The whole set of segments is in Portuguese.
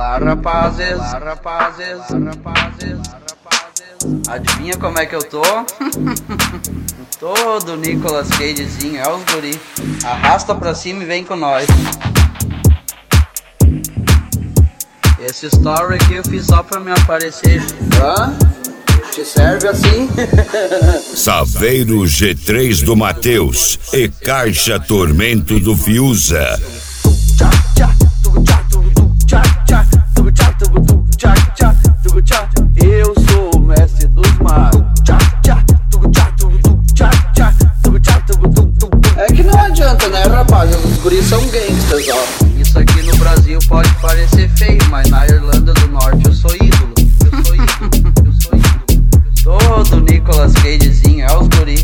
Olá, rapazes. Adivinha como é que eu tô? Todo Nicolas Cagezinho, é os guri. Arrasta pra cima e vem com nós. Esse story aqui eu fiz só pra me aparecer. Hã? Te serve assim? Saveiro G3 do Matheus e Caixa Tormento do Fiuza. Eu sou o mestre dos mares. É que não adianta, né, rapaz? Os guris são gangsters, ó. Isso aqui no Brasil pode parecer feio, mas na Irlanda do Norte eu sou ídolo. Todo Nicolas Cagezinho, é os guri.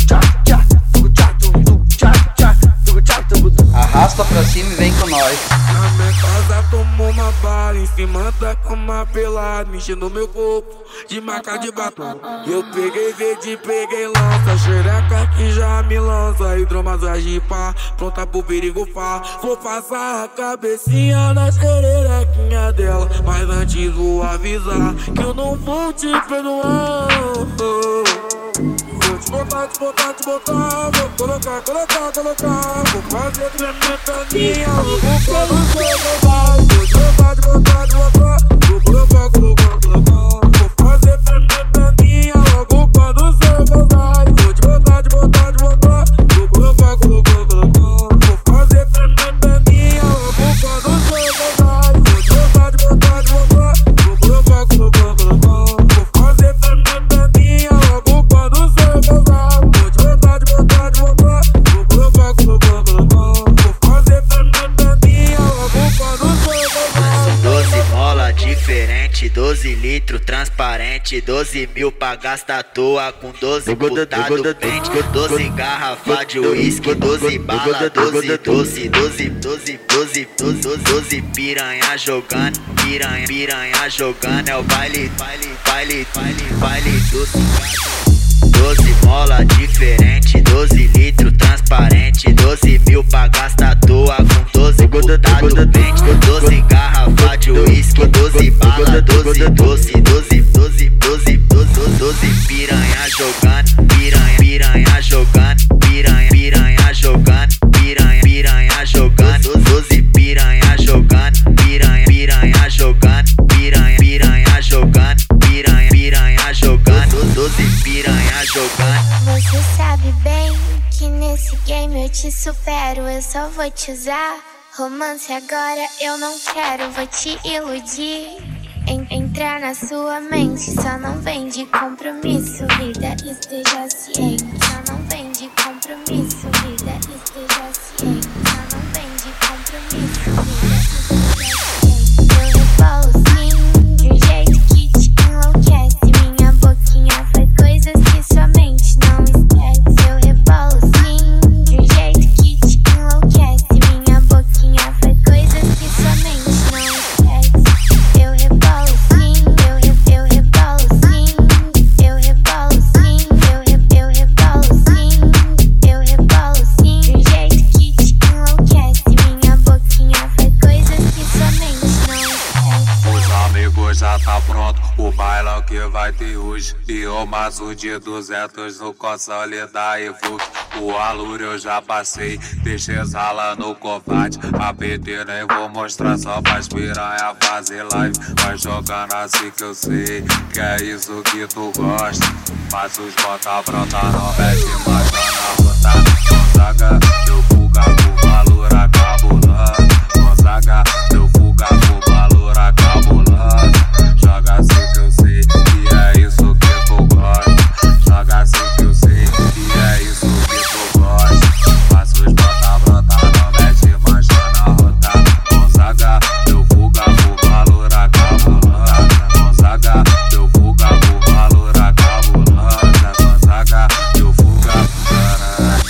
Arrasta pra cima e vem com nós. Na minha casa tomou uma bala, em cima da cama pelado, mexendo no meu corpo de marca de batom. Eu peguei verde, peguei lança, xereca que já me lança, hidromassagem pá, pronta pro perigo pá. Vou passar a cabecinha na xerequinha dela, mas antes vou avisar que eu não vou te perdoar. Vou te botar, vou colocar. Vou fazer tremer minha, vou colocar. Vou fazer tremer minha, logo quando você gozar. Vou te botar, vou colocar. Vou fazer tremer minha, logo quando você gozar. Vou te botar, vou colocar. Vou fazer tremer minha, logo quando você gozar. Vou te botar, vou colocar. Vou fazer tremer minha, logo quando você gozar. São 12 mola diferente, 12 litros transparente, 12 mil pra gastar à toa com 12 putado pente, 12 garrafa de uísque, 12 bala, 12 piranha jogando, piranha jogando, é o baile do cigano. 12 mola diferente, 12 litros transparente, 12 mil pra gastar à toa com 12 putado pente, 12 garrafa de uísque, 12 bala, 12 piranha jogando, piranha jogando, piranha jogando, piranha jogando, 12 piranha jogando, piranha jogando, piranha jogando, piranha jogando, 12 piranha jogando. Você sabe bem que nesse game eu te supero, eu só vou te usar. Romance agora eu não quero, vou te iludir. Entrar na sua mente, só não vem de compromisso, vida, esteja ciente. Só não vem de compromisso, vida, esteja ciente. Só não vem de compromisso, vida, esteja ciente. Eu rebolo sim, de um jeito que te enlouquece. Minha boquinha faz coisas que sua mente não esquece. Eu rebolo sim, de um jeito que te enlouquece. Minha boquinha faz coisas que sua mente não esquece. Eu rebolo sim, eu rebolo sim, eu rebolo sim, eu rebolo sim, eu rebolo sim, de um jeito que te enlouquece. Minha boquinha faz coisas que sua mente não esquece. Os amigos já tá pronto, o bailão que vai ter hoje. E o maço de 200 no console da Evoque. O aluro eu já passei, deixei rala no combate. A PT nem vou mostrar só pra piranha fazer live. Vai jogando assim que eu sei, que é isso que tu gosta. Mas os bota pronta não mete mais na rota. Gonzaga, eu fuga com valor acabulando. Gonzaga, eu fuga com valor acabulando. Joga assim que eu sei, que é isso que tu gosta. Joga assim que eu sei, que é isso que tu gosta. Mas os bota pronta não mete mais na rota. Gonzaga, eu fuga com valor acabulando. Gonzaga, eu fuga com valor acabulando. Gonzaga, eu fuga com caralho.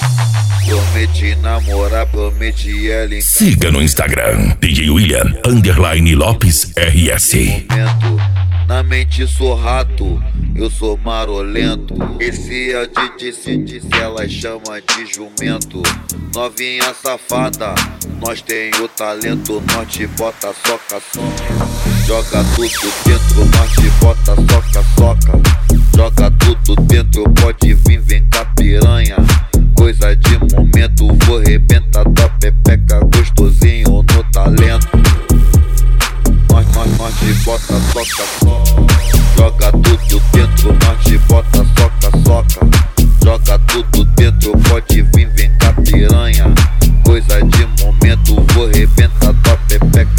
Prometi namorar, prometi ela em Siga no Instagram, DJ William _Lopes RS. momento. Na mente sou rato, eu sou marolento. Esse é o DJ Cid, se ela chama de jumento. Novinha safada, nós tem o talento. Nós te bota soca, soca. Joga tudo dentro, nós te bota soca, soca. Joga tudo dentro, pode vir, vem cá piranha. Coisa de momento, vou arrebentar tua pepeca gostosinho no talento. Nós te bota soca, soca. Joga tudo dentro, nós te bota soca, soca. Joga tudo dentro, pode vir, vem cá piranha. Coisa de momento, vou arrebentar tua pepeca